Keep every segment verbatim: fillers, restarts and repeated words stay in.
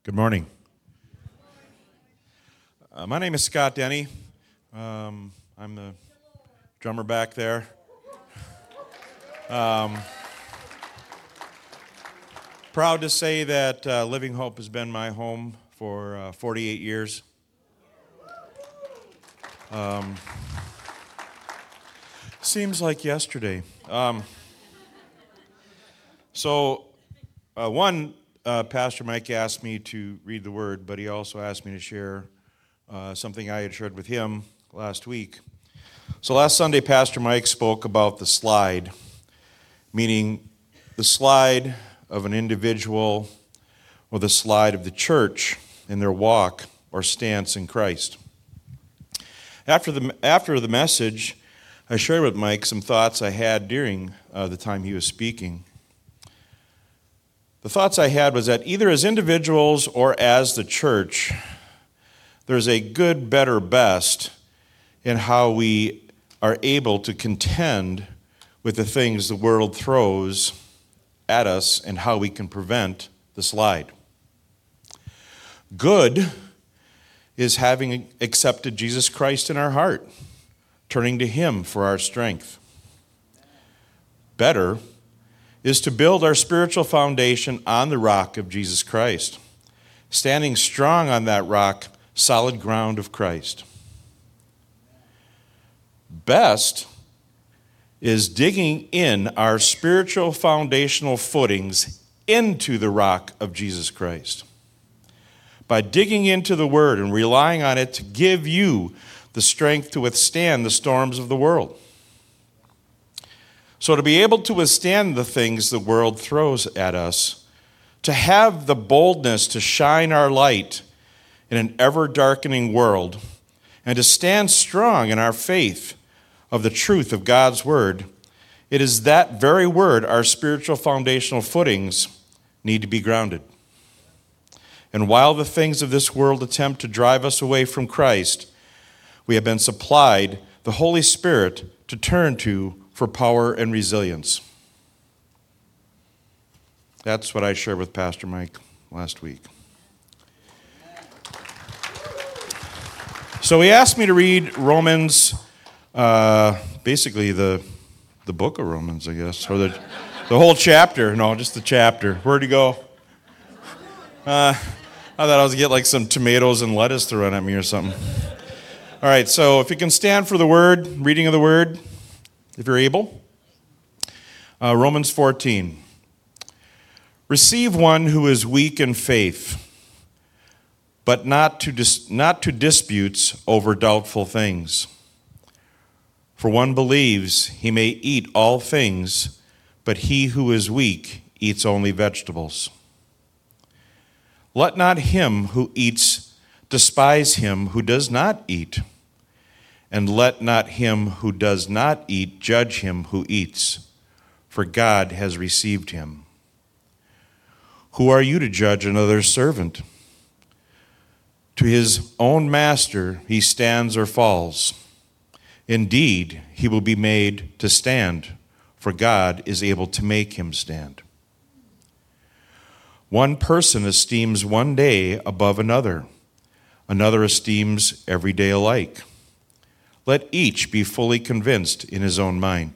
Good morning. Uh, my name is Scott Denny. Um, I'm the drummer back there. Um, proud to say that uh, Living Hope has been my home for uh, forty-eight years. Um, seems like yesterday. Um, so, uh, one, uh, Pastor Mike asked me to read the word, but he also asked me to share uh, something I had shared with him last week. So last Sunday, Pastor Mike spoke about the slide, meaning the slide of an individual or the slide of the church in their walk or stance in Christ. After the after the message, I shared with Mike some thoughts I had during uh, the time he was speaking. The thoughts I had was that either as individuals or as the church, there's a good, better, best in how we are able to contend with the things the world throws at us and how we can prevent the slide. Good is having accepted Jesus Christ in our heart, turning to Him for our strength. Better is to build our spiritual foundation on the rock of Jesus Christ, standing strong on that rock, solid ground of Christ. Best is digging in our spiritual foundational footings into the rock of Jesus Christ. By digging into the Word and relying on it to give you the strength to withstand the storms of the world. So to be able to withstand the things the world throws at us, to have the boldness to shine our light in an ever-darkening world, and to stand strong in our faith of the truth of God's Word, it is that very Word our spiritual foundational footings need to be grounded. And while the things of this world attempt to drive us away from Christ, we have been supplied the Holy Spirit to turn to for power and resilience. That's what I shared with Pastor Mike last week. So he asked me to read Romans, uh, basically the the book of Romans, I guess, or the the whole chapter. No, just the chapter. Where'd he go? Uh, I thought I was going to get like some tomatoes and lettuce thrown at me or something. All right, so if you can stand for the word, reading of the word, if you're able. Uh, Romans fourteen. Receive one who is weak in faith, but not to dis- not to disputes over doubtful things. For one believes he may eat all things, but he who is weak eats only vegetables. Let not him who eats despise him who does not eat, and let not him who does not eat judge him who eats, for God has received him. Who are you to judge another's servant? To his own master he stands or falls. Indeed, he will be made to stand, for God is able to make him stand. One person esteems one day above another. Another esteems every day alike. Let each be fully convinced in his own mind.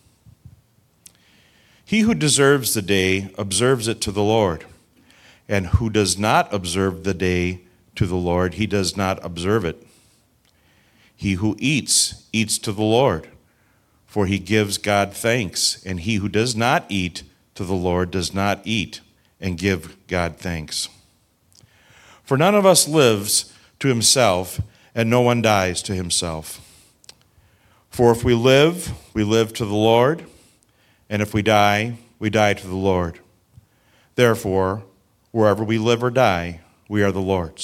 He who deserves the day observes it to the Lord, and who does not observe the day to the Lord, he does not observe it. He who eats, eats to the Lord, for he gives God thanks, and he who does not eat to the Lord does not eat and give God thanks. For none of us lives to himself, and no one dies to himself. For if we live, we live to the Lord, and if we die, we die to the Lord. Therefore, wherever we live or die, we are the Lord's.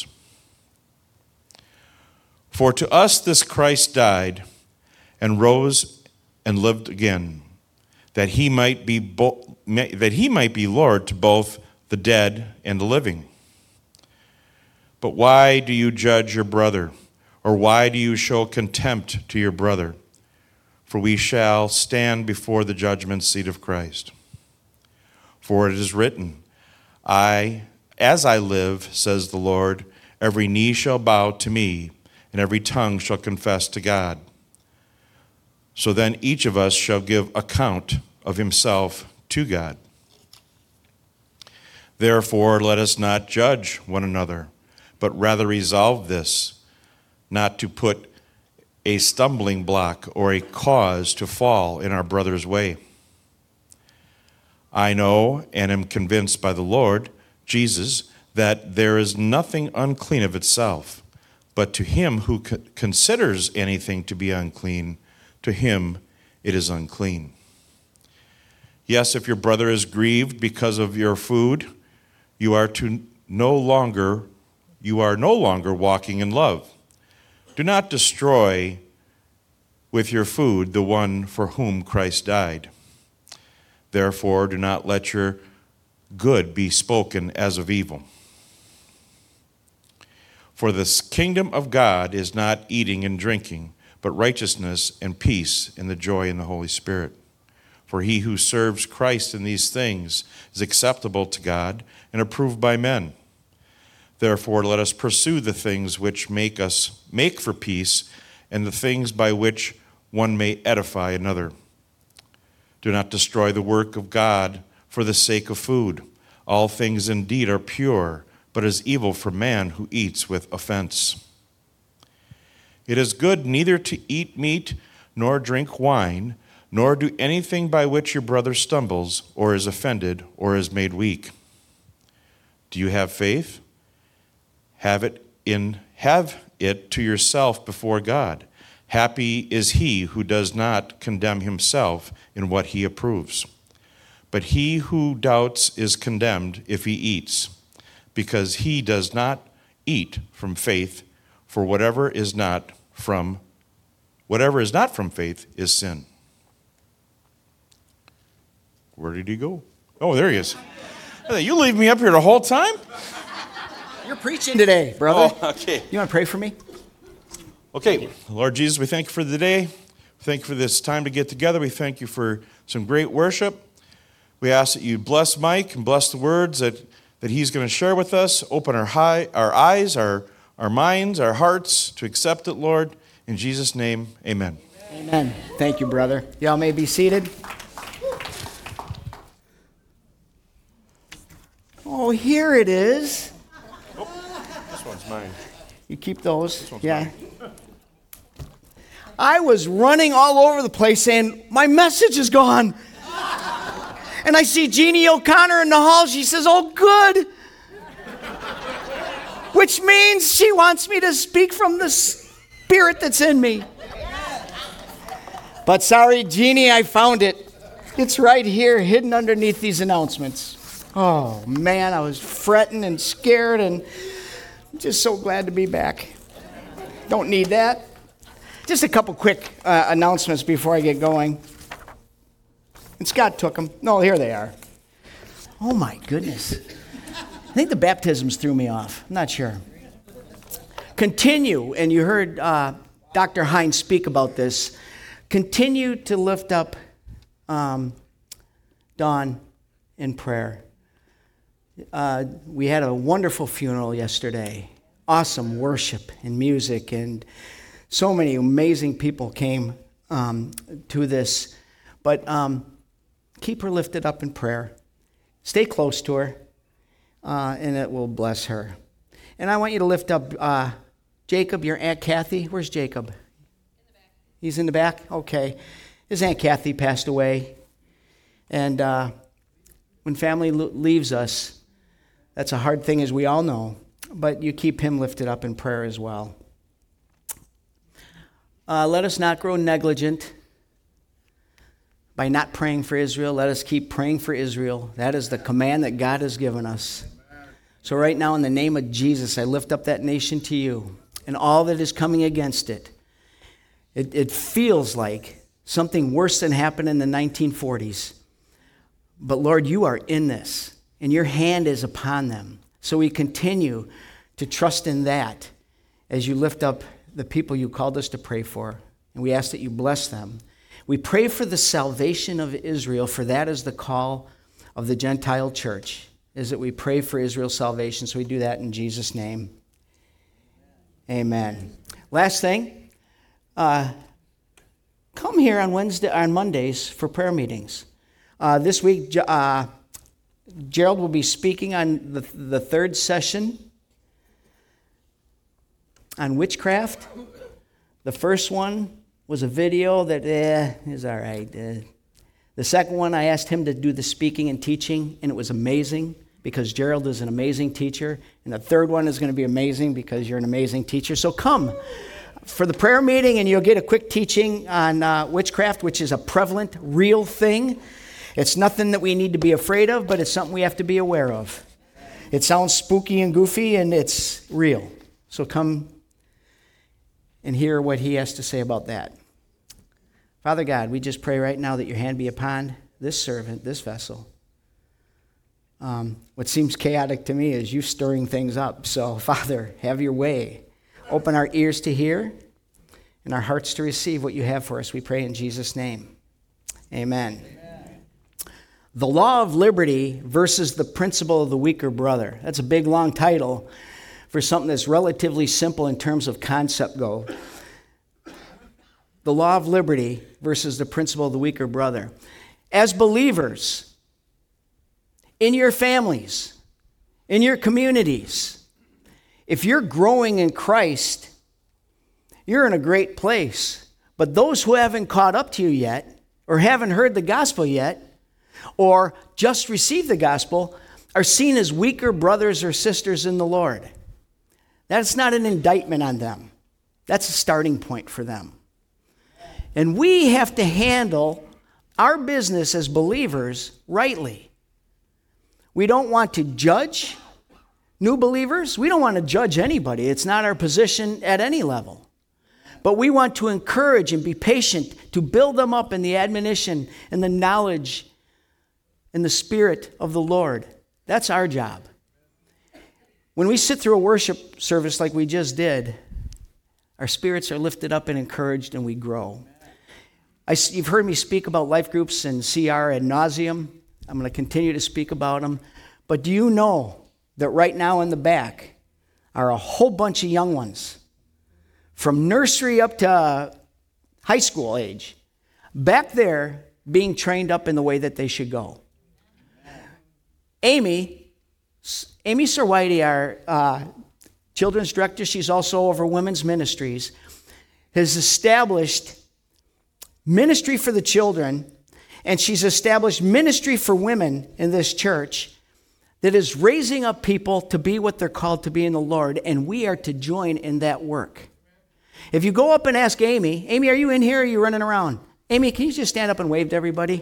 For to us this Christ died and rose and lived again, that he might be bo- that he might be Lord to both the dead and the living. But why do you judge your brother, or why do you show contempt to your brother? For we shall stand before the judgment seat of Christ. For it is written, I As I live, says the Lord, every knee shall bow to me, and every tongue shall confess to God. So then each of us shall give account of himself to God. Therefore, let us not judge one another, but rather resolve this, not to put a stumbling block or a cause to fall in our brother's way. I know and am convinced by the Lord Jesus that there is nothing unclean of itself, but to him who co- considers anything to be unclean, to him it is unclean. Yes, if your brother is grieved because of your food, you are to no longer you are no longer walking in love. Do not destroy with your food the one for whom Christ died. Therefore, do not let your good be spoken as of evil. For the kingdom of God is not eating and drinking, but righteousness and peace and the joy in the Holy Spirit. For he who serves Christ in these things is acceptable to God and approved by men. Therefore, let us pursue the things which make us make for peace and the things by which one may edify another. Do not destroy the work of God for the sake of food. All things indeed are pure, but it is evil for man who eats with offense. It is good neither to eat meat nor drink wine, nor do anything by which your brother stumbles or is offended or is made weak. Do you have faith? Have it in have it to yourself before God. Happy is he who does not condemn himself in what he approves. But he who doubts is condemned if he eats, because he does not eat from faith, for whatever is not from whatever is not from faith is sin. Where did he go? Oh, there he is. You leave me up here the whole time? You're preaching today, brother. Oh, okay. You want to pray for me? Okay. Lord Jesus, we thank you for the day. We thank you for this time to get together. We thank you for some great worship. We ask that you bless Mike and bless the words that, that he's going to share with us. Open our, high, our eyes, our, our minds, our hearts to accept it, Lord. In Jesus' name, amen. Amen. Thank you, brother. Y'all may be seated. Oh, here it is. Oh, this one's mine. You keep those? This one's Yeah. mine. I was running all over the place saying, my message is gone. And I see Jeannie O'Connor in the hall. She says, oh, good. Which means she wants me to speak from the spirit that's in me. But sorry, Jeannie, I found it. It's right here, hidden underneath these announcements. Oh, man, I was fretting and scared and just so glad to be back. Don't need that. Just a couple quick uh, announcements before I get going. And Scott took them. No, here they are. Oh, my goodness. I think the baptisms threw me off. I'm not sure. Continue, and you heard uh, Doctor Hines speak about this. Continue to lift up um, Dawn in prayer. Uh, we had a wonderful funeral yesterday. Awesome worship and music, and so many amazing people came um, to this. But um, keep her lifted up in prayer. Stay close to her, uh, and it will bless her. And I want you to lift up uh, Jacob, your Aunt Kathy. Where's Jacob? In the back. He's in the back? Okay. His Aunt Kathy passed away. And uh, when family lo- leaves us, that's a hard thing, as we all know. But you keep him lifted up in prayer as well. Uh, let us not grow negligent by not praying for Israel. Let us keep praying for Israel. That is the command that God has given us. So right now, in the name of Jesus, I lift up that nation to you and all that is coming against it. It, it feels like something worse than happened in the nineteen forties. But Lord, you are in this, and your hand is upon them. So we continue to trust in that as you lift up the people you called us to pray for. And we ask that you bless them. We pray for the salvation of Israel, for that is the call of the Gentile church. is that we pray for Israel's salvation. So we do that in Jesus' name. Amen. Last thing, uh, come here on Wednesday, on Mondays for prayer meetings. Uh, this week, uh, Gerald will be speaking on the, the third session on witchcraft. The first one was a video that eh, is all right. Uh, the second one, I asked him to do the speaking and teaching, and it was amazing because Gerald is an amazing teacher. And the third one is going to be amazing because you're an amazing teacher. So come for the prayer meeting, and you'll get a quick teaching on uh, witchcraft, which is a prevalent, real thing. It's nothing that we need to be afraid of, but it's something we have to be aware of. It sounds spooky and goofy, and it's real. So come and hear what he has to say about that. Father God, we just pray right now that your hand be upon this servant, this vessel. Um, what seems chaotic to me is you stirring things up. So, Father, have your way. Open our ears to hear and our hearts to receive what you have for us. We pray in Jesus' name. Amen. Amen. The law of liberty versus the principle of the weaker brother. That's a big, long title for something that's relatively simple in terms of concept go. The law of liberty versus the principle of the weaker brother. As believers, in your families, in your communities, if you're growing in Christ, you're in a great place. But those who haven't caught up to you yet, or haven't heard the gospel yet, or just received the gospel, are seen as weaker brothers or sisters in the Lord. That's not an indictment on them. That's a starting point for them. And we have to handle our business as believers rightly. We don't want to judge new believers. We don't want to judge anybody. It's not our position at any level. But we want to encourage and be patient to build them up in the admonition and the knowledge and the Spirit of the Lord. That's our job. When we sit through a worship service like we just did, our spirits are lifted up and encouraged, and we grow. I, you've heard me speak about life groups and C R ad nauseum. I'm going to continue to speak about them. But do you know that right now in the back are a whole bunch of young ones from nursery up to high school age, back there being trained up in the way that they should go? Amy, Amy Serwhite, our uh, children's director, she's also over women's ministries, has established ministry for the children, and she's established ministry for women in this church that is raising up people to be what they're called to be in the Lord, and we are to join in that work. If you go up and ask Amy, Amy, are you in here or are you running around? Amy, can you just stand up and wave to everybody?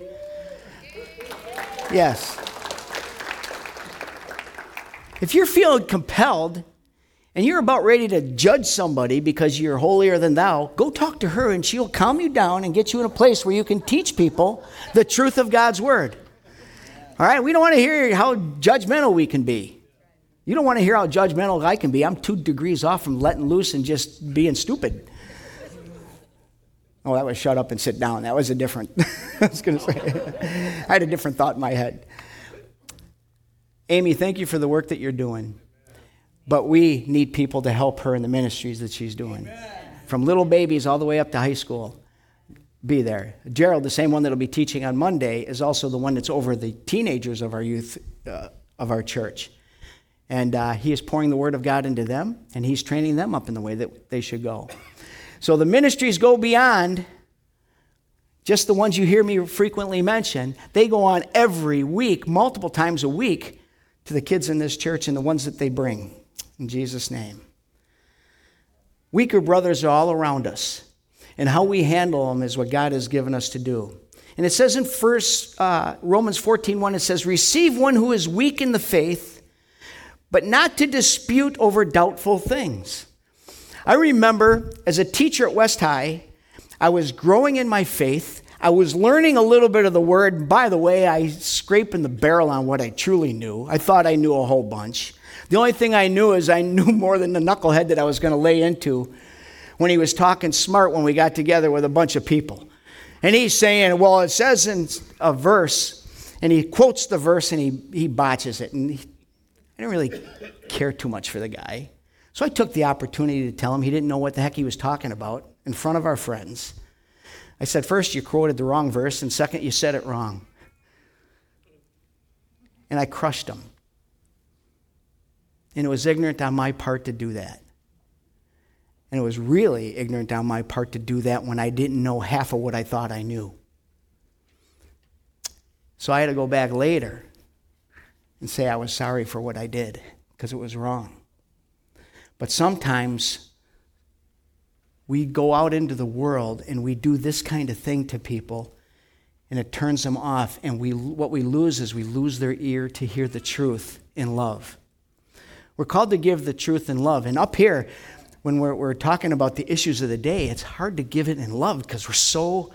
Yes. If you're feeling compelled and you're about ready to judge somebody because you're holier than thou, go talk to her and she'll calm you down and get you in a place where you can teach people the truth of God's word. All right? We don't want to hear how judgmental we can be. You don't want to hear how judgmental I can be. I'm two degrees off from letting loose and just being stupid. Oh, that was shut up and sit down. That was a different, I was going to say, I had a different thought in my head. Amy, thank you for the work that you're doing. But we need people to help her in the ministries that she's doing. Amen. From little babies all the way up to high school. Be there. Gerald, the same one that'll be teaching on Monday, is also the one that's over the teenagers of our youth, uh, of our church. And uh, he is pouring the word of God into them, and he's training them up in the way that they should go. So the ministries go beyond just the ones you hear me frequently mention. They go on every week, multiple times a week, to the kids in this church and the ones that they bring. In Jesus' name. Weaker brothers are all around us. And how we handle them is what God has given us to do. And it says in first, uh, Romans fourteen one, it says, receive one who is weak in the faith, but not to dispute over doubtful things. I remember as a teacher at West High, I was growing in my faith. I was learning a little bit of the word. By the way, I scraped in the barrel on what I truly knew. I thought I knew a whole bunch. The only thing I knew is I knew more than the knucklehead that I was going to lay into when he was talking smart when we got together with a bunch of people. And he's saying, well, it says in a verse, And he quotes the verse and he, he botches it. And he, I didn't really care too much for the guy. So I took the opportunity to tell him he didn't know what the heck he was talking about in front of our friends. I said, first, you quoted the wrong verse, and second, you said it wrong. And I crushed him. And it was ignorant on my part to do that. And it was really ignorant on my part to do that when I didn't know half of what I thought I knew. So I had to go back later and say I was sorry for what I did because it was wrong. But sometimes we go out into the world and we do this kind of thing to people and it turns them off, and we what we lose is we lose their ear to hear the truth in love. We're called to give the truth in love. And up here, when we're, we're talking about the issues of the day, it's hard to give it in love because we're so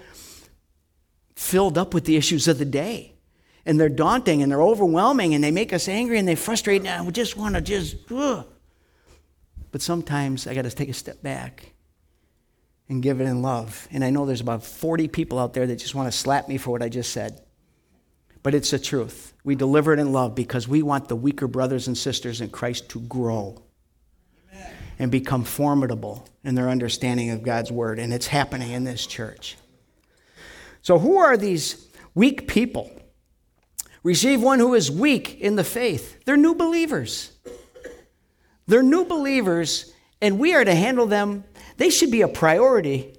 filled up with the issues of the day. And they're daunting and they're overwhelming and they make us angry and they frustrate, and we just want to just, ugh. But sometimes I got to take a step back and give it in love. And I know there's about forty people out there that just want to slap me for what I just said. But it's the truth. We deliver it in love because we want the weaker brothers and sisters in Christ to grow. Amen. And become formidable in their understanding of God's word. And it's happening in this church. So who are these weak people? Receive one who is weak in the faith. They're new believers. They're new believers, and we are to handle them. They should be a priority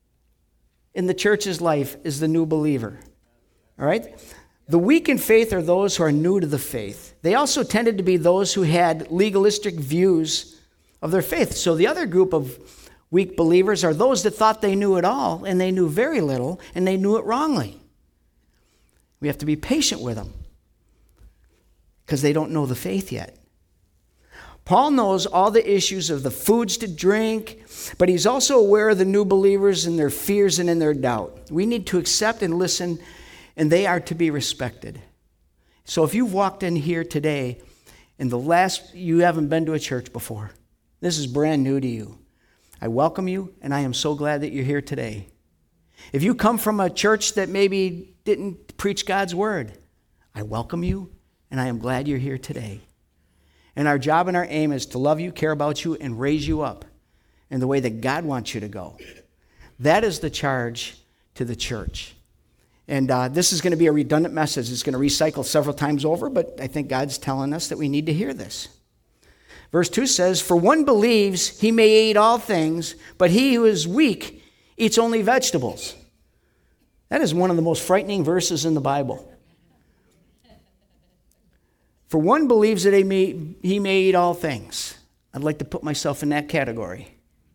in the church's life as the new believer. All right? The weak in faith are those who are new to the faith. They also tended to be those who had legalistic views of their faith. So the other group of weak believers are those that thought they knew it all, and they knew very little, and they knew it wrongly. We have to be patient with them because they don't know the faith yet. Paul knows all the issues of the foods to drink, but he's also aware of the new believers and their fears and in their doubt. We need to accept and listen, and they are to be respected. So if you've walked in here today and the last you haven't been to a church before, this is brand new to you, I welcome you, and I am so glad that you're here today. If you come from a church that maybe didn't preach God's word, I welcome you, and I am glad you're here today. And our job and our aim is to love you, care about you, and raise you up in the way that God wants you to go. That is the charge to the church. And uh, this is going to be a redundant message. It's going to recycle several times over, but I think God's telling us that we need to hear this. Verse two says, "For one believes he may eat all things, but he who is weak eats only vegetables." That is one of the most frightening verses in the Bible. For one believes that he may, he may eat all things. I'd like to put myself in that category.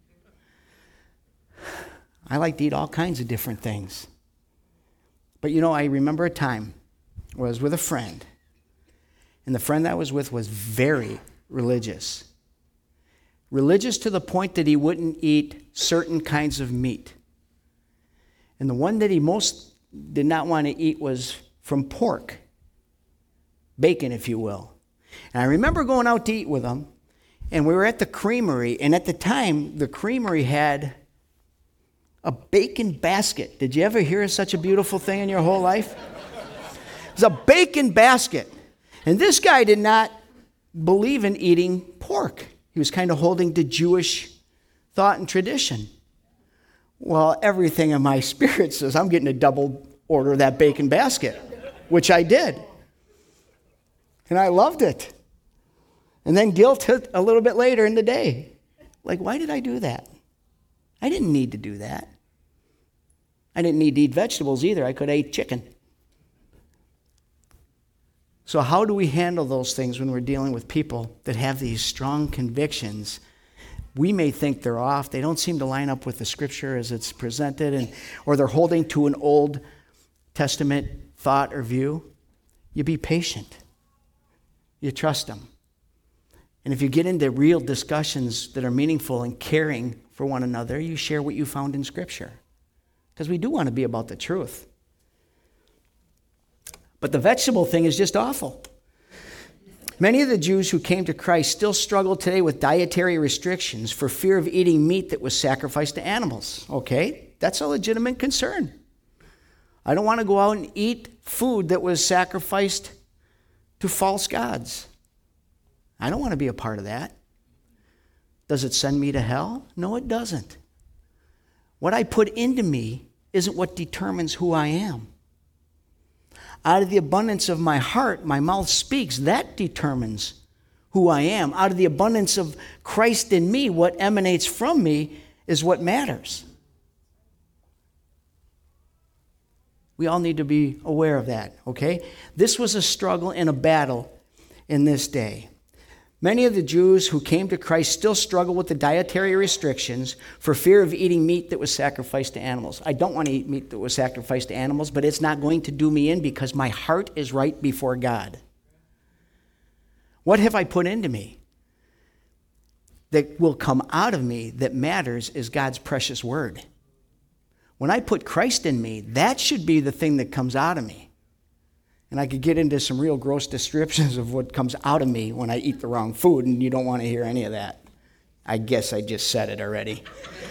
I like to eat all kinds of different things. But you know, I remember a time where I was with a friend, and the friend that I was with was very religious. Religious to the point that he wouldn't eat certain kinds of meat. And the one that he most did not want to eat was from pork. Bacon, if you will. And I remember going out to eat with him, and we were at the creamery, and at the time, the creamery had a bacon basket. Did you ever hear of such a beautiful thing in your whole life? It was a bacon basket. And this guy did not believe in eating pork. He was kind of holding to Jewish thought and tradition. Well, everything in my spirit says I'm getting a double order of that bacon basket, which I did. And I loved it. And then guilt hit a little bit later in the day. Like, why did I do that? I didn't need to do that. I didn't need to eat vegetables either. I could have ate chicken. So how do we handle those things when we're dealing with people that have these strong convictions? We may think they're off. They don't seem to line up with the scripture as it's presented, and or they're holding to an Old Testament thought or view. You be patient. You trust them. And if you get into real discussions that are meaningful and caring for one another, you share what you found in Scripture. Because we do want to be about the truth. But the vegetable thing is just awful. Many of the Jews who came to Christ still struggle today with dietary restrictions for fear of eating meat that was sacrificed to animals. Okay, that's a legitimate concern. I don't want to go out and eat food that was sacrificed to false gods. I don't want to be a part of that. Does it send me to hell? No, it doesn't. What I put into me isn't what determines who I am. Out of the abundance of my heart, my mouth speaks. That determines who I am. Out of the abundance of Christ in me, what emanates from me is what matters. We all need to be aware of that, okay? This was a struggle and a battle in this day. Many of the Jews who came to Christ still struggle with the dietary restrictions for fear of eating meat that was sacrificed to animals. I don't want to eat meat that was sacrificed to animals, but it's not going to do me in because my heart is right before God. What have I put into me? That will come out of me that matters is God's precious word. When I put Christ in me, that should be the thing that comes out of me. And I could get into some real gross descriptions of what comes out of me when I eat the wrong food, and you don't want to hear any of that. I guess I just said it already.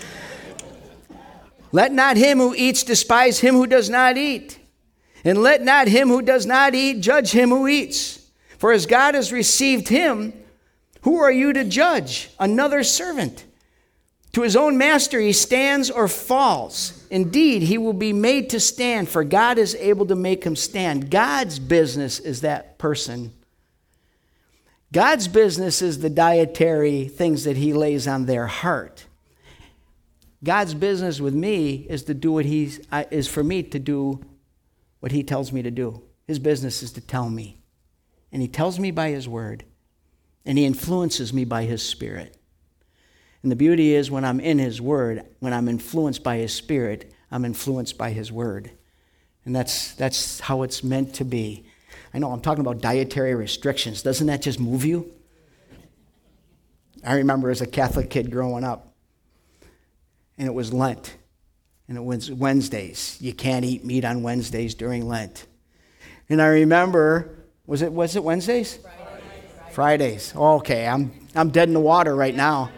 Let not him who eats despise him who does not eat. And let not him who does not eat judge him who eats. For as God has received him, who are you to judge another servant? To his own master he stands or falls. Indeed, he will be made to stand, for God is able to make him stand. God's business is that person. God's business is the dietary things that he lays on their heart. God's business with me is to do what he's uh, is for me to do what he tells me to do. His business is to tell me. And he tells me by his word. And he influences me by his spirit. And the beauty is when I'm in his word, when I'm influenced by his spirit, I'm influenced by his word. And that's that's how it's meant to be. I know I'm talking about dietary restrictions. Doesn't that just move you? I remember as a Catholic kid growing up, and it was Lent, and it was Wednesdays. You can't eat meat on Wednesdays during Lent. And I remember, was it was it Wednesdays? Fridays. Fridays. Okay, I'm I'm dead in the water right now.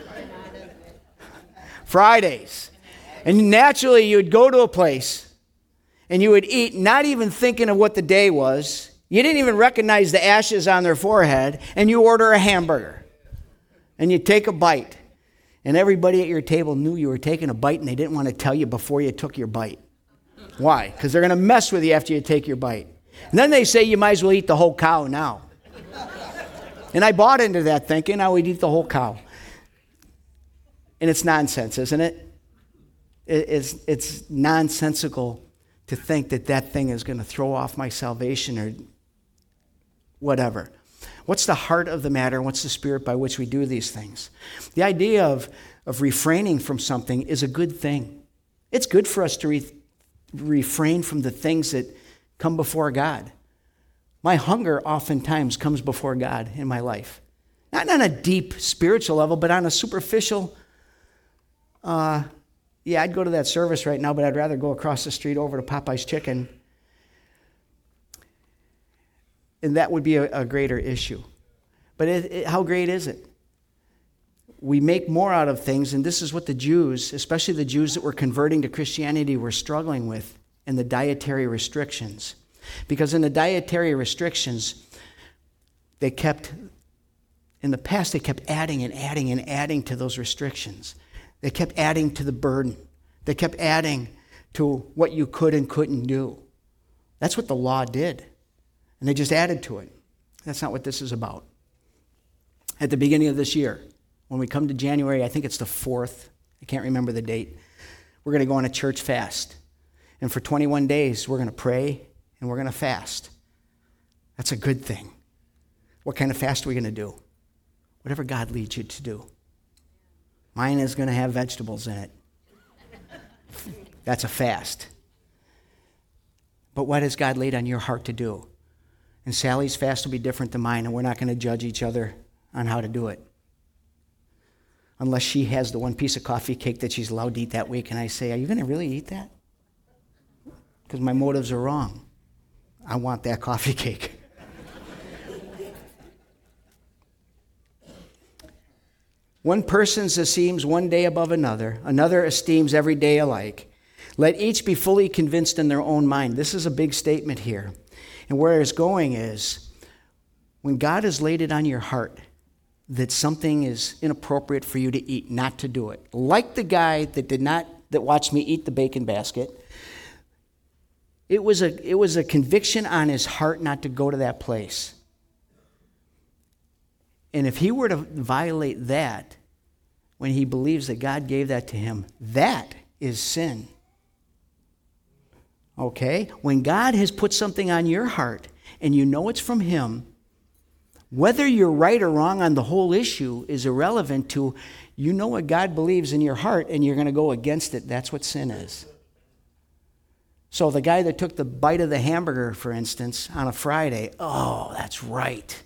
Fridays. And naturally, you would go to a place and you would eat, not even thinking of what the day was. You didn't even recognize the ashes on their forehead, and you order a hamburger. And you take a bite. And everybody at your table knew you were taking a bite, and they didn't want to tell you before you took your bite. Why? Because they're going to mess with you after you take your bite. And then they say you might as well eat the whole cow now. And I bought into that thinking I would eat the whole cow. And it's nonsense, isn't it? It's, it's nonsensical to think that that thing is going to throw off my salvation or whatever. What's the heart of the matter? What's the spirit by which we do these things? The idea of, of refraining from something is a good thing. It's good for us to re- refrain from the things that come before God. My hunger oftentimes comes before God in my life. Not on a deep spiritual level, but on a superficial Uh, yeah, I'd go to that service right now, but I'd rather go across the street over to Popeye's Chicken. And that would be a, a greater issue. But it, it, how great is it? We make more out of things, and this is what the Jews, especially the Jews that were converting to Christianity, were struggling with in the dietary restrictions. Because in the dietary restrictions, they kept, in the past, they kept adding and adding and adding to those restrictions. They kept adding to the burden. They kept adding to what you could and couldn't do. That's what the law did. And they just added to it. That's not what this is about. At the beginning of this year, when we come to January, I think it's the fourth, I can't remember the date, we're going to go on a church fast. And for twenty-one days, we're going to pray and we're going to fast. That's a good thing. What kind of fast are we going to do? Whatever God leads you to do. Mine is going to have vegetables in it. That's a fast. But what has God laid on your heart to do? And Sally's fast will be different than mine, and we're not going to judge each other on how to do it. Unless she has the one piece of coffee cake that she's allowed to eat that week, and I say, are you going to really eat that? Because my motives are wrong. I want that coffee cake. One person esteems one day above another. Another esteems every day alike. Let each be fully convinced in their own mind. This is a big statement here. And where it's going is, when God has laid it on your heart that something is inappropriate for you to eat, not to do it. Like the guy that did not, that watched me eat the bacon basket. It was a, it was a conviction on his heart not to go to that place. And if he were to violate that, when he believes that God gave that to him, that is sin. Okay? When God has put something on your heart and you know it's from him, whether you're right or wrong on the whole issue is irrelevant to, you know what God believes in your heart and you're going to go against it. That's what sin is. So the guy that took the bite of the hamburger, for instance, on a Friday, oh, that's right.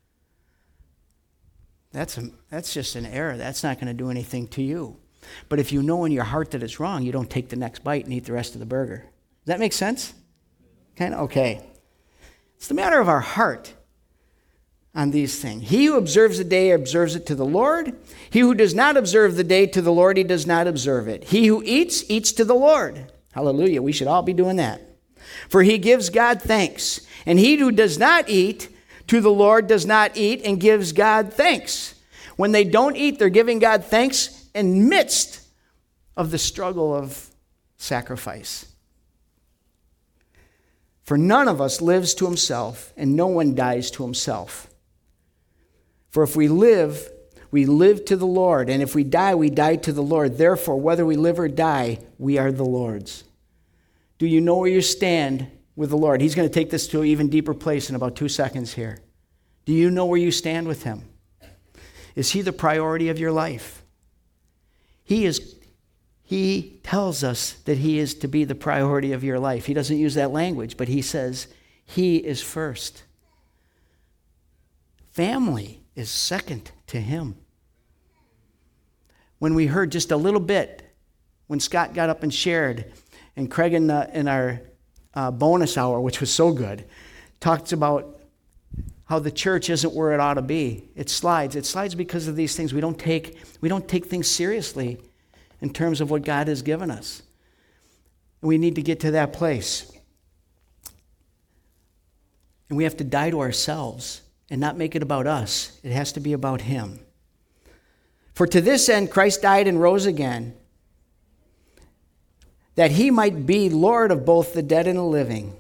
That's, a, that's just an error. That's not going to do anything to you. But if you know in your heart that it's wrong, you don't take the next bite and eat the rest of the burger. Does that make sense? Kind of? Okay. It's the matter of our heart on these things. He who observes the day observes it to the Lord. He who does not observe the day to the Lord, he does not observe it. He who eats, eats to the Lord. Hallelujah. We should all be doing that. For he gives God thanks. And he who does not eat to the Lord does not eat and gives God thanks. When they don't eat, they're giving God thanks in midst of the struggle of sacrifice. For none of us lives to himself, and no one dies to himself. For if we live, we live to the Lord, and if we die, we die to the Lord. Therefore, whether we live or die, we are the Lord's. Do you know where you stand with the Lord? He's going to take this to an even deeper place in about two seconds here. Do you know where you stand with him? Is he the priority of your life? He is. He tells us that he is to be the priority of your life. He doesn't use that language, but he says he is first. Family is second to him. When we heard just a little bit, when Scott got up and shared, and Craig in, the, in our uh, bonus hour, which was so good, talked about how the church isn't where it ought to be. It slides. It slides because of these things. We don't take, we don't take things seriously in terms of what God has given us. And we need to get to that place. And we have to die to ourselves and not make it about us. It has to be about him. For to this end Christ died and rose again, that he might be Lord of both the dead and the living.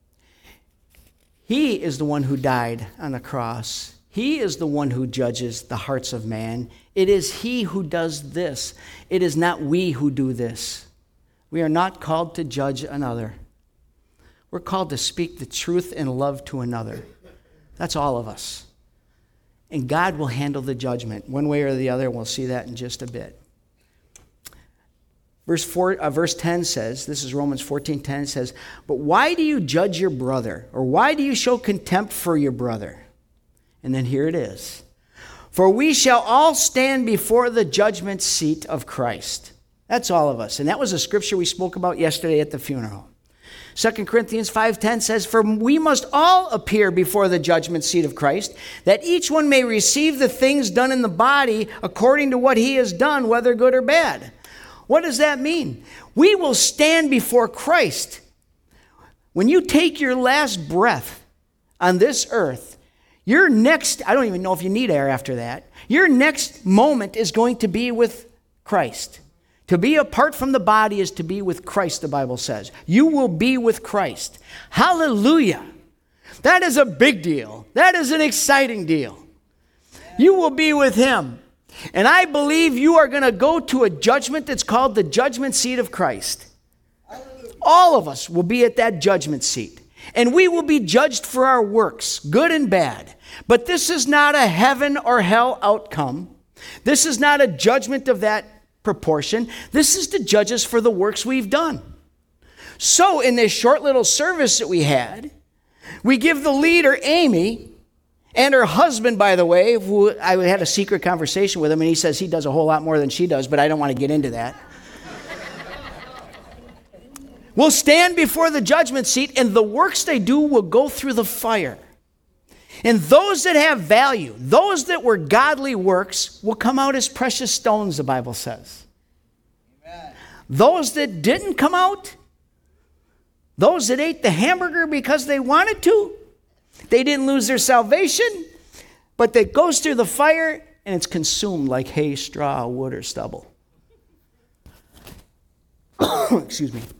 He is the one who died on the cross. He is the one who judges the hearts of man. It is he who does this. It is not we who do this. We are not called to judge another. We're called to speak the truth and love to another. That's all of us. And God will handle the judgment one way or the other, and we'll see that in just a bit. Verse four, uh, verse ten says, this is Romans fourteen ten, says, but why do you judge your brother? Or why do you show contempt for your brother? And then here it is. For we shall all stand before the judgment seat of Christ. That's all of us. And that was a scripture we spoke about yesterday at the funeral. Second Corinthians five ten says, for we must all appear before the judgment seat of Christ, that each one may receive the things done in the body according to what he has done, whether good or bad. What does that mean? We will stand before Christ. When you take your last breath on this earth, your next, I don't even know if you need air after that, your next moment is going to be with Christ. To be apart from the body is to be with Christ, the Bible says. You will be with Christ. Hallelujah. That is a big deal. That is an exciting deal. You will be with him. And I believe you are going to go to a judgment that's called the judgment seat of Christ. All of us will be at that judgment seat. And we will be judged for our works, good and bad. But this is not a heaven or hell outcome. This is not a judgment of that proportion. This is to judge us for the works we've done. So in this short little service that we had, we give the leader, Amy, and her husband, by the way, who I had a secret conversation with him, and he says he does a whole lot more than she does, but I don't want to get into that. Will stand before the judgment seat, and the works they do will go through the fire. And those that have value, those that were godly works, will come out as precious stones, the Bible says. Amen. Those that didn't come out, those that ate the hamburger because they wanted to, they didn't lose their salvation, but that goes through the fire and it's consumed like hay, straw, wood, or stubble. Excuse me.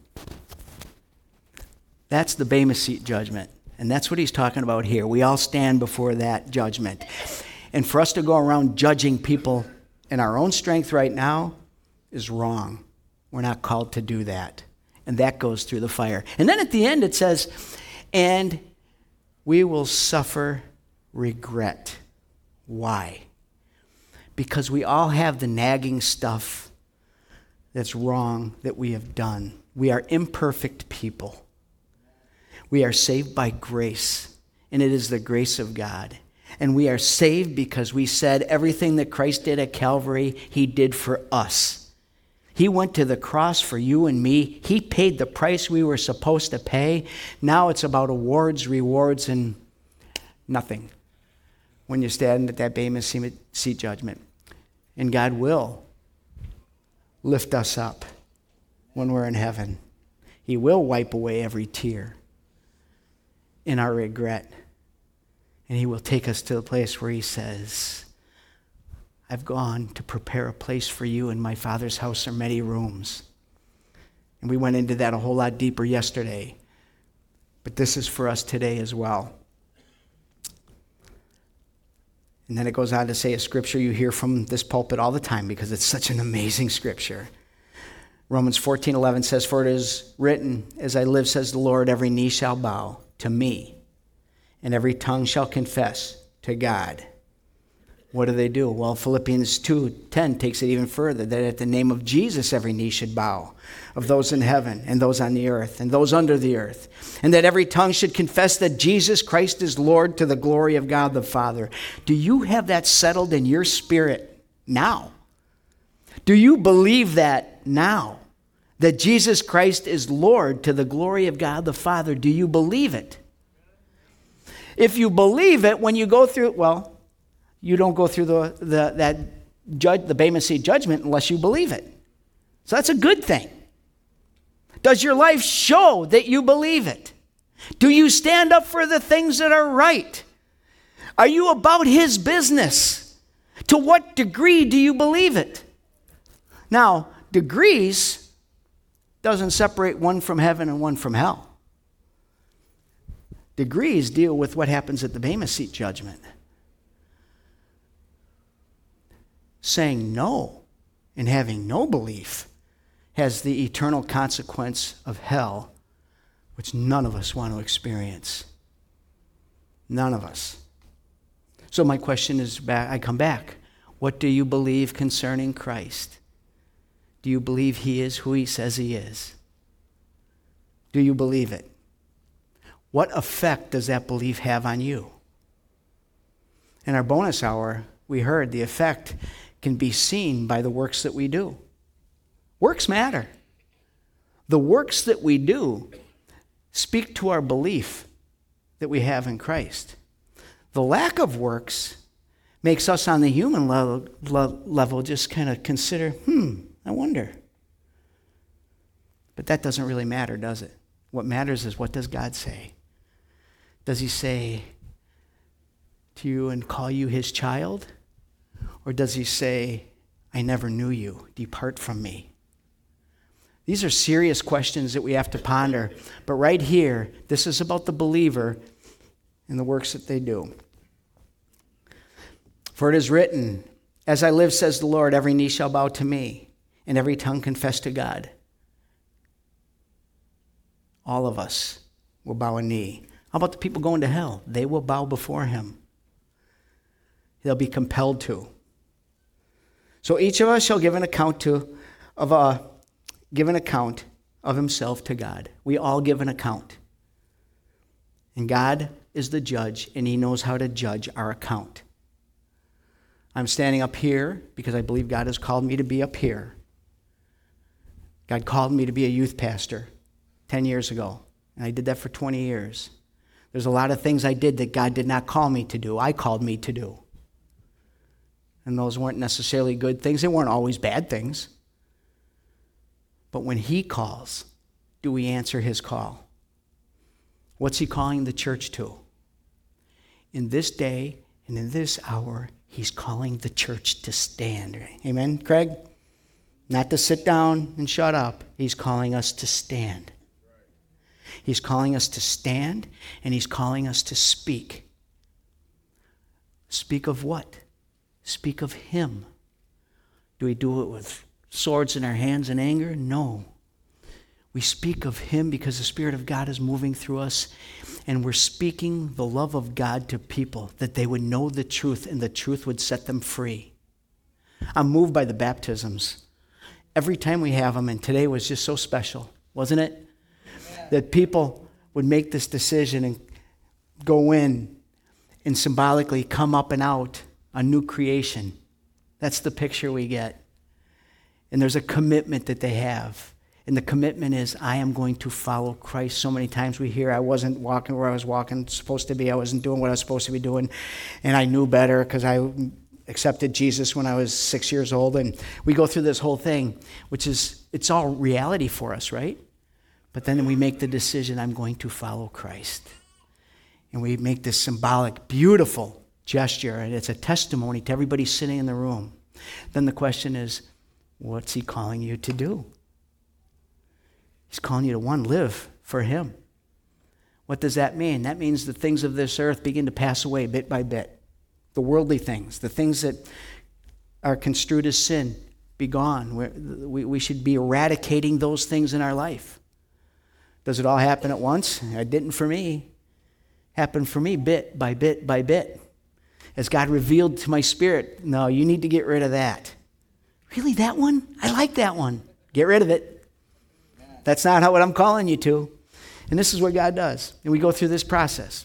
That's the Bema Seat judgment. And that's what he's talking about here. We all stand before that judgment. And for us to go around judging people in our own strength right now is wrong. We're not called to do that. And that goes through the fire. And then at the end it says, and we will suffer regret. Why? Because we all have the nagging stuff that's wrong that we have done. We are imperfect people. We are saved by grace, and it is the grace of God. And we are saved because we said everything that Christ did at Calvary, he did for us. He went to the cross for you and me. He paid the price we were supposed to pay. Now it's about awards, rewards, and nothing when you stand at that Bema Seat judgment. And God will lift us up when we're in heaven. He will wipe away every tear in our regret. And he will take us to the place where he says, I've gone to prepare a place for you. In my Father's house are many rooms. And we went into that a whole lot deeper yesterday. But this is for us today as well. And then it goes on to say a scripture you hear from this pulpit all the time because it's such an amazing scripture. Romans fourteen eleven says, for it is written, as I live, says the Lord, every knee shall bow to me, and every tongue shall confess to God. What do they do? Well, Philippians two ten takes it even further, that at the name of Jesus every knee should bow, of those in heaven and those on the earth and those under the earth, and that every tongue should confess that Jesus Christ is Lord to the glory of God the Father. Do you have that settled in your spirit now? Do you believe that now? That Jesus Christ is Lord to the glory of God the Father? Do you believe it? If you believe it, when you go through, well, you don't go through the, the that judge, the Bema Seat judgment unless you believe it. So that's a good thing. Does your life show that you believe it? Do you stand up for the things that are right? Are you about his business? To what degree do you believe it? Now, degrees doesn't separate one from heaven and one from hell. Degrees deal with what happens at the Bema Seat judgment. Saying no and having no belief has the eternal consequence of hell, which none of us want to experience. None of us. So my question is, back, I come back. What do you believe concerning Christ? Do you believe he is who he says he is? Do you believe it? What effect does that belief have on you? In our bonus hour, we heard the effect can be seen by the works that we do. Works matter. The works that we do speak to our belief that we have in Christ. The lack of works makes us on the human level, level just kind of consider, hmm, I wonder. But that doesn't really matter, does it? What matters is, what does God say? Does he say to you and call you his child? Or does he say, I never knew you, depart from me? These are serious questions that we have to ponder. But right here, this is about the believer and the works that they do. For it is written, as I live, says the Lord, every knee shall bow to me, and every tongue confess to God. All of us will bow a knee. How about the people going to hell? They will bow before him. They'll be compelled to. So each of us shall give an account to of a give an account of himself to God. We all give an account. And God is the judge, and he knows how to judge our account. I'm standing up here because I believe God has called me to be up here. God called me to be a youth pastor ten years ago, and I did that for twenty years. There's a lot of things I did that God did not call me to do. I called me to do. And those weren't necessarily good things. They weren't always bad things. But when he calls, do we answer his call? What's he calling the church to? In this day and in this hour, he's calling the church to stand. Amen, Craig? Not to sit down and shut up. He's calling us to stand. He's calling us to stand, and he's calling us to speak. Speak of what? Speak of him. Do we do it with swords in our hands in anger? No. We speak of him because the Spirit of God is moving through us, and we're speaking the love of God to people, that they would know the truth and the truth would set them free. I'm moved by the baptisms. Every time we have them, and today was just so special, wasn't it? Yeah. That people would make this decision and go in and symbolically come up and out, a new creation. That's the picture we get. And there's a commitment that they have. And the commitment is, I am going to follow Christ. So many times we hear, I wasn't walking where I was walking, supposed to be. I wasn't doing what I was supposed to be doing. And I knew better because I accepted Jesus when I was six years old. And we go through this whole thing, which is, it's all reality for us, right? But then we make the decision, I'm going to follow Christ. And we make this symbolic, beautiful gesture. And it's a testimony to everybody sitting in the room. Then the question is, what's he calling you to do? He's calling you to, one, live for him. What does that mean? That means the things of this earth begin to pass away bit by bit. The worldly things, the things that are construed as sin, be gone. We're, we we should be eradicating those things in our life. Does it all happen at once? It didn't for me. It happened for me bit by bit by bit. As God revealed to my spirit, no, you need to get rid of that. Really, that one? I like that one. Get rid of it. That's not how what I'm calling you to. And this is what God does. And we go through this process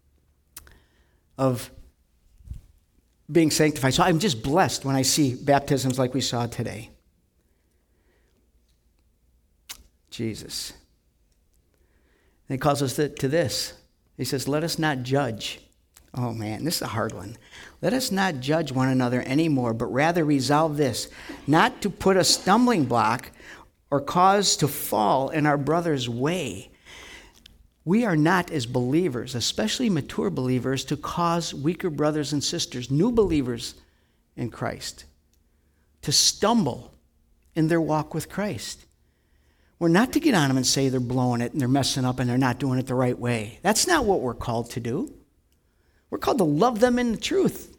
of being sanctified. So I'm just blessed when I see baptisms like we saw today. Jesus. And he calls us to, to this. He says, let us not judge. Oh man, this is a hard one. Let us not judge one another anymore, but rather resolve this, not to put a stumbling block or cause to fall in our brother's way. We are not, as believers, especially mature believers, to cause weaker brothers and sisters, new believers in Christ, to stumble in their walk with Christ. We're not to get on them and say they're blowing it and they're messing up and they're not doing it the right way. That's not what we're called to do. We're called to love them in the truth.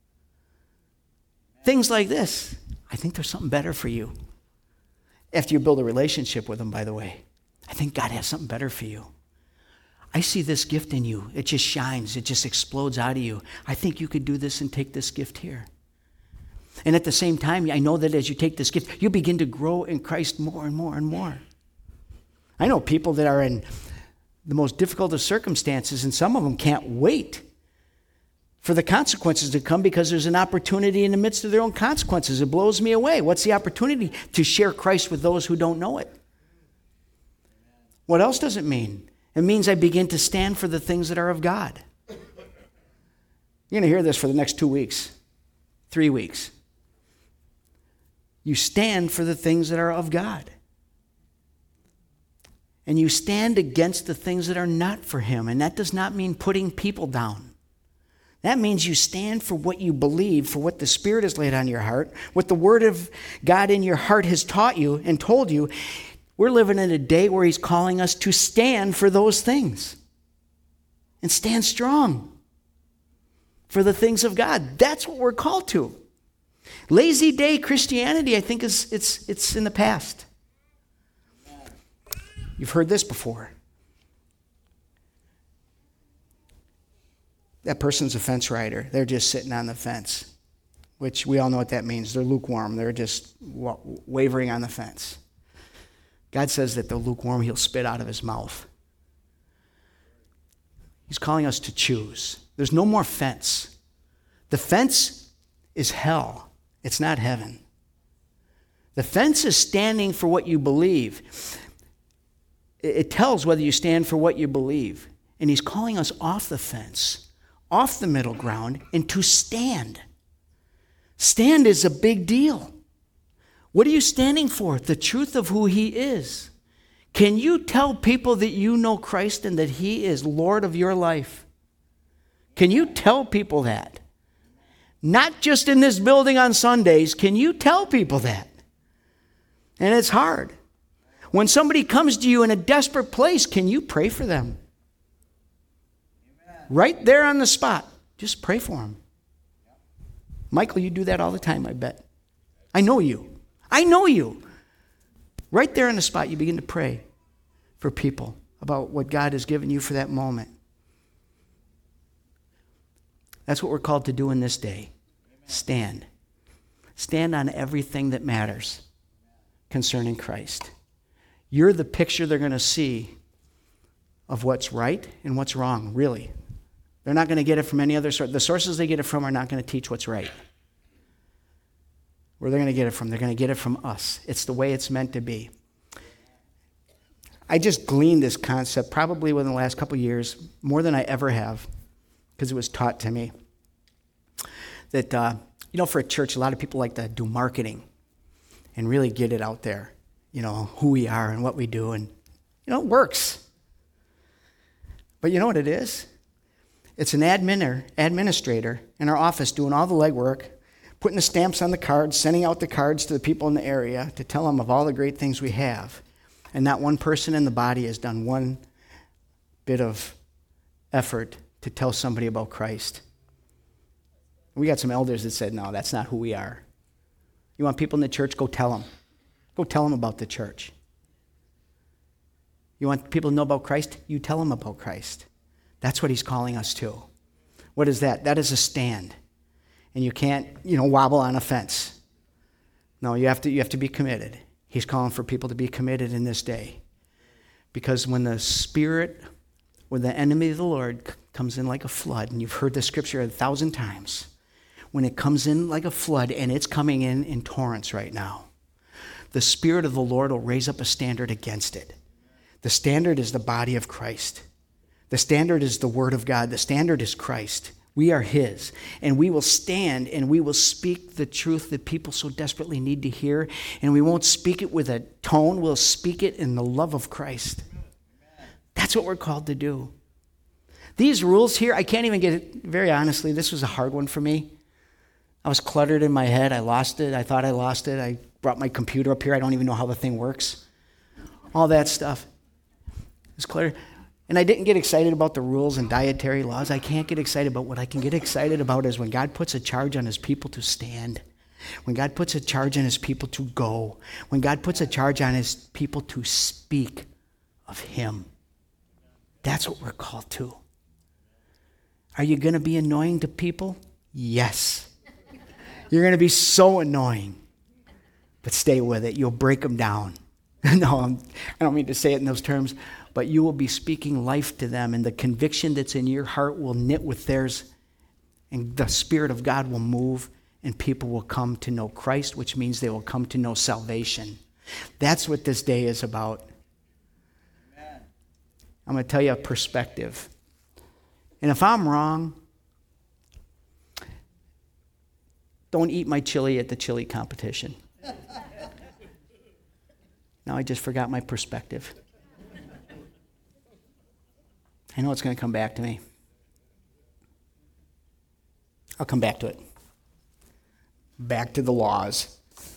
Things like this. I think there's something better for you. After you build a relationship with them, by the way. I think God has something better for you. I see this gift in you. It just shines. It just explodes out of you. I think you could do this and take this gift here. And at the same time, I know that as you take this gift, you begin to grow in Christ more and more and more. I know people that are in the most difficult of circumstances, and some of them can't wait for the consequences to come because there's an opportunity in the midst of their own consequences. It blows me away. What's the opportunity? To share Christ with those who don't know it. What else does it mean? It means I begin to stand for the things that are of God. You're going to hear this for the next two weeks, three weeks. You stand for the things that are of God. And you stand against the things that are not for him. And that does not mean putting people down. That means you stand for what you believe, for what the Spirit has laid on your heart, what the Word of God in your heart has taught you and told you. We're living in a day where he's calling us to stand for those things and stand strong for the things of God. That's what we're called to. Lazy day Christianity, I think, is it's it's in the past. You've heard this before. That person's a fence rider. They're just sitting on the fence, which we all know what that means. They're lukewarm. They're just wa- wavering on the fence. God says that the lukewarm, he'll spit out of his mouth. He's calling us to choose. There's no more fence. The fence is hell. It's not heaven. The fence is standing for what you believe. It tells whether you stand for what you believe. And he's calling us off the fence, off the middle ground, and to stand. Stand is a big deal. What are you standing for? The truth of who he is. Can you tell people that you know Christ and that he is Lord of your life? Can you tell people that? Not just in this building on Sundays. Can you tell people that? And it's hard. When somebody comes to you in a desperate place, can you pray for them? Amen. Right there on the spot. Just pray for them. Michael, you do that all the time, I bet. I know you. I know you. Right there on the spot, you begin to pray for people about what God has given you for that moment. That's what we're called to do in this day. Stand. Stand on everything that matters concerning Christ. You're the picture they're going to see of what's right and what's wrong, really. They're not going to get it from any other source. The sources they get it from are not going to teach what's right. Where they're going to get it from? They're going to get it from us. It's the way it's meant to be. I just gleaned this concept probably within the last couple of years, more than I ever have, because it was taught to me. That, uh, you know, for a church, a lot of people like to do marketing and really get it out there, you know, who we are and what we do. And, you know, it works. But you know what it is? It's an admin or administrator in our office doing all the legwork, putting the stamps on the cards, sending out the cards to the people in the area to tell them of all the great things we have. And not one person in the body has done one bit of effort to tell somebody about Christ. We got some elders that said, no, that's not who we are. You want people in the church? Go tell them. Go tell them about the church. You want people to know about Christ? You tell them about Christ. That's what he's calling us to. What is that? That is a stand. And you can't, you know, wobble on a fence. No, you have to, you have to be committed. He's calling for people to be committed in this day. Because when the Spirit, when the enemy of the Lord comes in like a flood, and you've heard the scripture a thousand times, when it comes in like a flood, and it's coming in in torrents right now, the Spirit of the Lord will raise up a standard against it. The standard is the body of Christ. The standard is the Word of God. The standard is Christ. We are his. And we will stand and we will speak the truth that people so desperately need to hear. And we won't speak it with a tone. We'll speak it in the love of Christ. That's what we're called to do. These rules here, I can't even get it, very honestly, this was a hard one for me. I was cluttered in my head. I lost it. I thought I lost it. I brought my computer up here. I don't even know how the thing works. All that stuff. It's cluttered. And I didn't get excited about the rules and dietary laws. I can't get excited about what I can get excited about is when God puts a charge on his people to stand. When God puts a charge on his people to go. When God puts a charge on his people to speak of him. That's what we're called to. Are you going to be annoying to people? Yes. You're going to be so annoying. But stay with it. You'll break them down. No, I'm, I don't mean to say it in those terms. But you will be speaking life to them, and the conviction that's in your heart will knit with theirs, and the Spirit of God will move, and people will come to know Christ, which means they will come to know salvation. That's what this day is about. Amen. I'm going to tell you a perspective. And if I'm wrong, don't eat my chili at the chili competition. Now I just forgot my perspective. I know it's going to come back to me. I'll come back to it. Back to the laws.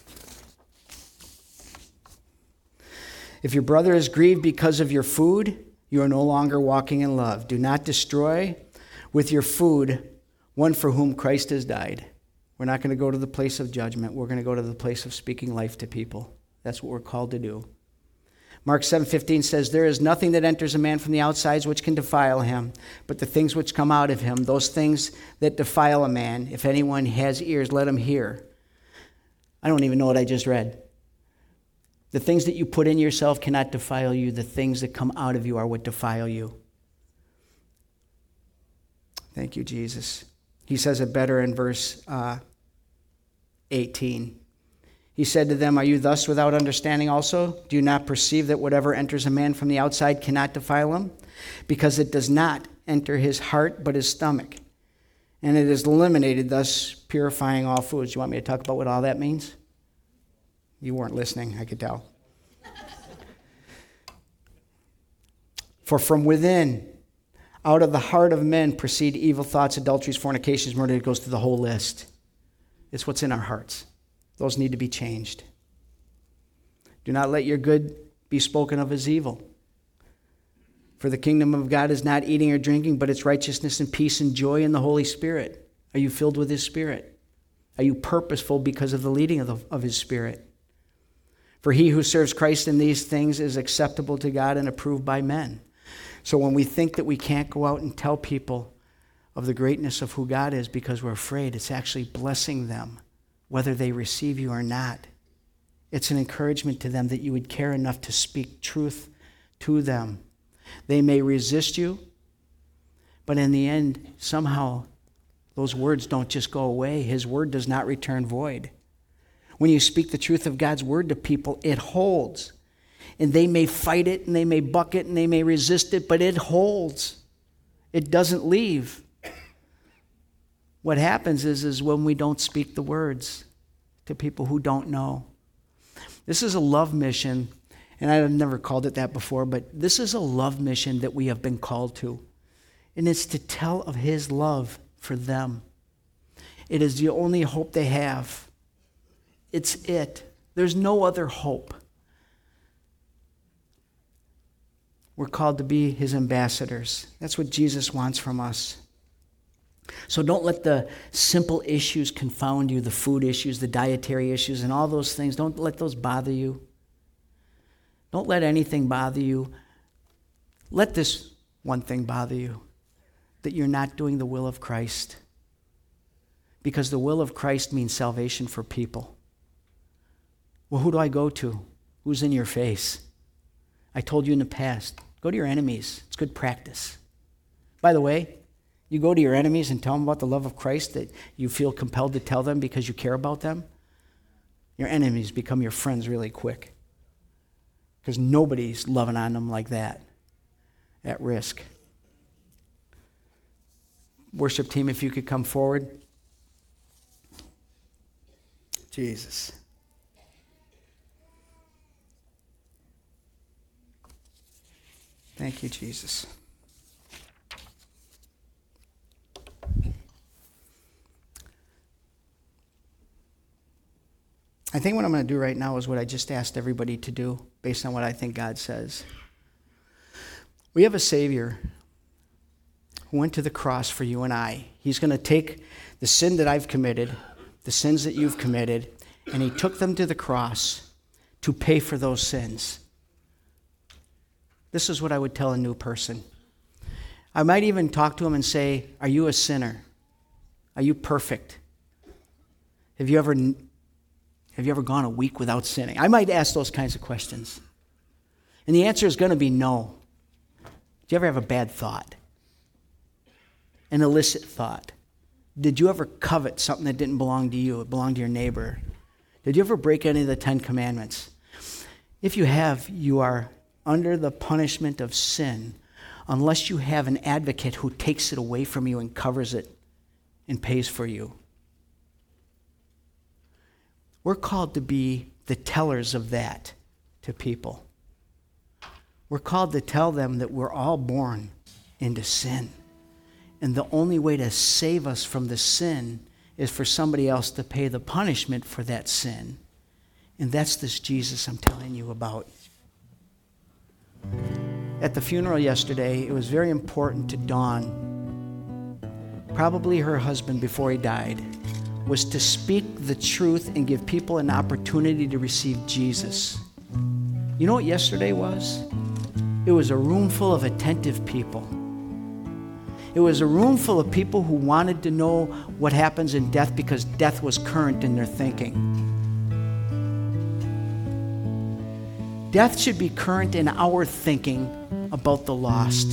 If your brother is grieved because of your food, you are no longer walking in love. Do not destroy with your food one for whom Christ has died. We're not going to go to the place of judgment. We're going to go to the place of speaking life to people. That's what we're called to do. Mark seven fifteen says, there is nothing that enters a man from the outside which can defile him, but the things which come out of him, those things that defile a man. If anyone has ears, let him hear. I don't even know what I just read. The things that you put in yourself cannot defile you. The things that come out of you are what defile you. Thank you, Jesus. He says it better in verse uh, eighteen. He said to them, are you thus without understanding also? Do you not perceive that whatever enters a man from the outside cannot defile him? Because it does not enter his heart, but his stomach. And it is eliminated, thus purifying all foods. You want me to talk about what all that means? You weren't listening, I could tell. For from within, out of the heart of men proceed evil thoughts, adulteries, fornications, murder. It goes through the whole list. It's what's in our hearts. Those need to be changed. Do not let your good be spoken of as evil. For the kingdom of God is not eating or drinking, but it's righteousness and peace and joy in the Holy Spirit. Are you filled with His Spirit? Are you purposeful because of the leading of, the, of His Spirit? For he who serves Christ in these things is acceptable to God and approved by men. So when we think that we can't go out and tell people of the greatness of who God is because we're afraid, it's actually blessing them, whether they receive you or not. It's an encouragement to them that you would care enough to speak truth to them. They may resist you, but in the end, somehow those words don't just go away. His word does not return void. When you speak the truth of God's word to people, it holds. And they may fight it, and they may buck it, and they may resist it, but it holds. It doesn't leave. What happens is, is when we don't speak the words to people who don't know. This is a love mission, and I've never called it that before, but this is a love mission that we have been called to. And it's to tell of His love for them. It is the only hope they have. It's it. There's no other hope. We're called to be His ambassadors. That's what Jesus wants from us. So don't let the simple issues confound you, the food issues, the dietary issues, and all those things. Don't let those bother you. Don't let anything bother you. Let this one thing bother you, that you're not doing the will of Christ. Because the will of Christ means salvation for people. Well, who do I go to? Who's in your face? I told you in the past, go to your enemies. It's good practice. By the way, you go to your enemies and tell them about the love of Christ that you feel compelled to tell them because you care about them. Your enemies become your friends really quick. Because nobody's loving on them like that. At risk. Worship team, if you could come forward. Jesus. Thank you, Jesus. I think what I'm going to do right now is what I just asked everybody to do based on what I think God says. We have a Savior who went to the cross for you and I. He's going to take the sin that I've committed, the sins that you've committed, and He took them to the cross to pay for those sins. This is what I would tell a new person. I might even talk to him and say, are you a sinner? Are you perfect? Have you ever, have you ever gone a week without sinning? I might ask those kinds of questions. And the answer is going to be no. Did you ever have a bad thought? An illicit thought? Did you ever covet something that didn't belong to you? It belonged to your neighbor? Did you ever break any of the Ten Commandments? If you have, you are under the punishment of sin unless you have an advocate who takes it away from you and covers it and pays for you. We're called to be the tellers of that to people. We're called to tell them that we're all born into sin. And the only way to save us from the sin is for somebody else to pay the punishment for that sin. And that's this Jesus I'm telling you about. At the funeral yesterday, it was very important to Dawn, probably her husband before he died, was to speak the truth and give people an opportunity to receive Jesus. You know what yesterday was? It was a room full of attentive people. It was a room full of people who wanted to know what happens in death because death was current in their thinking. Death should be current in our thinking about the lost.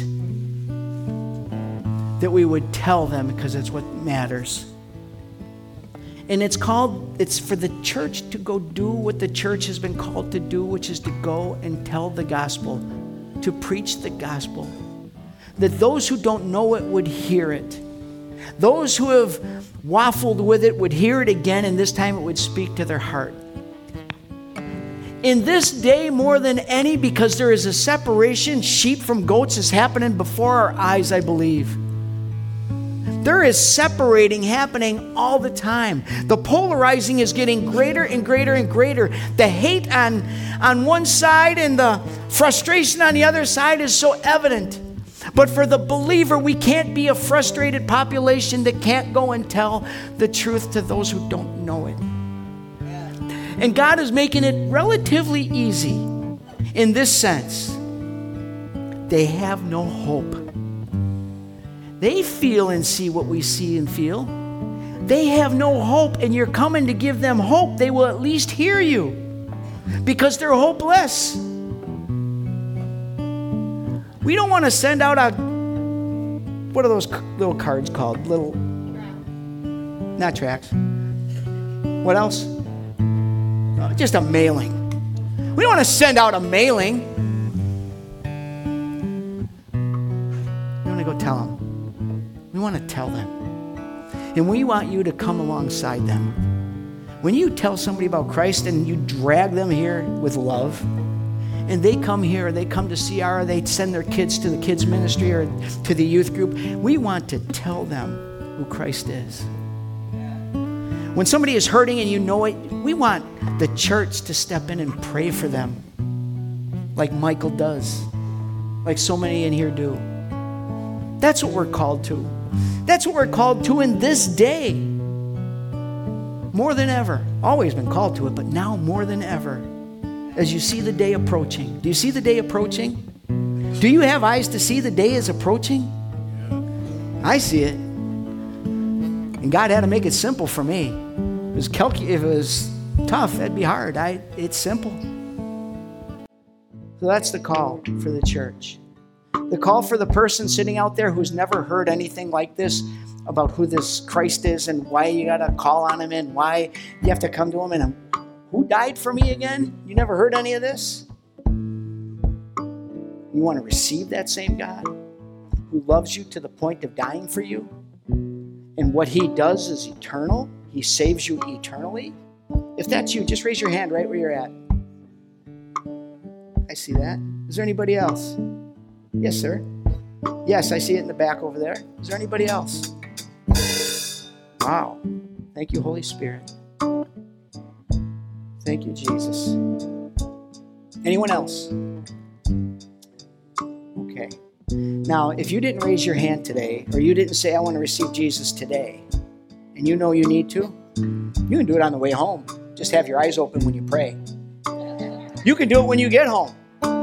That we would tell them because it's what matters. And it's called, it's for the church to go do what the church has been called to do, which is to go and tell the gospel, to preach the gospel. That those who don't know it would hear it. Those who have waffled with it would hear it again, and this time it would speak to their heart. In this day more than any, because there is a separation, sheep from goats is happening before our eyes, I believe. There is separating happening all the time. The polarizing is getting greater and greater and greater. The hate on, on one side and the frustration on the other side is so evident. But for the believer, we can't be a frustrated population that can't go and tell the truth to those who don't know it. And God is making it relatively easy in this sense. They have no hope. They feel and see what we see and feel. They have no hope, and you're coming to give them hope. They will at least hear you because they're hopeless. We don't want to send out a, what are those little cards called? Little, not tracts. What else? Uh, just a mailing. We don't want to send out a mailing. We want to go tell them. We want to tell them. And we want you to come alongside them. When you tell somebody about Christ and you drag them here with love, and they come here, or they come to C R, or they send their kids to the kids ministry or to the youth group, we want to tell them who Christ is. When somebody is hurting and you know it, we want the church to step in and pray for them like Michael does, like so many in here do. That's what we're called to. That's what we're called to in this day. More than ever. Always been called to it, but now more than ever. As you see the day approaching. Do you see the day approaching? Do you have eyes to see the day is approaching? I see it. And God had to make it simple for me. It was calcu- if it was tough, that'd be hard. I, it's simple. So that's the call for the church. The call for the person sitting out there who's never heard anything like this about who this Christ is and why you got to call on him and why you have to come to him. And who died for me again? You never heard any of this? You want to receive that same God who loves you to the point of dying for you? And what he does is eternal. He saves you eternally. If that's you, just raise your hand right where you're at. I see that. Is there anybody else? Yes, sir. Yes, I see it in the back over there. Is there anybody else? Wow. Thank you, Holy Spirit. Thank you, Jesus. Anyone else? Okay. Now, if you didn't raise your hand today, or you didn't say, I want to receive Jesus today, and you know you need to, you can do it on the way home. Just have your eyes open when you pray. You can do it when you get home.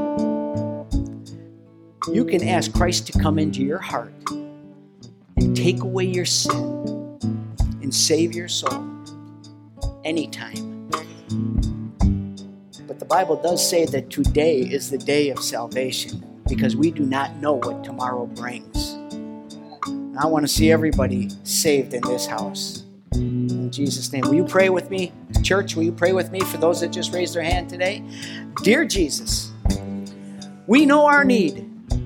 You can ask Christ to come into your heart and take away your sin and save your soul anytime. But the Bible does say that today is the day of salvation because we do not know what tomorrow brings. And I want to see everybody saved in this house. In Jesus' name. Will you pray with me? Church, will you pray with me for those that just raised their hand today? Dear Jesus, we know our need.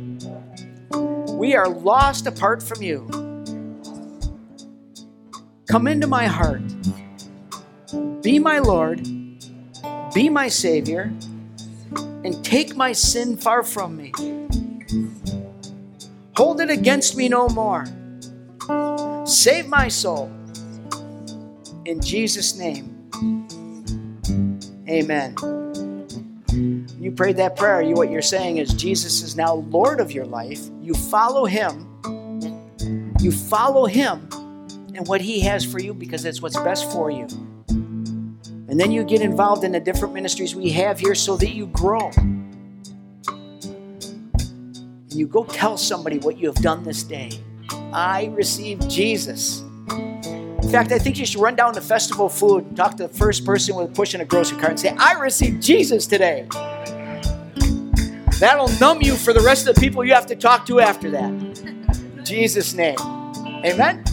We are lost apart from you. Come into my heart. Be my Lord. Be my Savior. And take my sin far from me. Hold it against me no more. Save my soul. In Jesus' name. Amen. You prayed that prayer. You, what you're saying is Jesus is now Lord of your life. You follow him. You follow him and what he has for you because that's what's best for you. And then you get involved in the different ministries we have here so that you grow. And you go tell somebody what you have done this day. I received Jesus. In fact, I think you should run down to Festival Food and talk to the first person with pushing a grocery cart and say, I received Jesus today. That'll numb you for the rest of the people you have to talk to after that. In Jesus' name. Amen?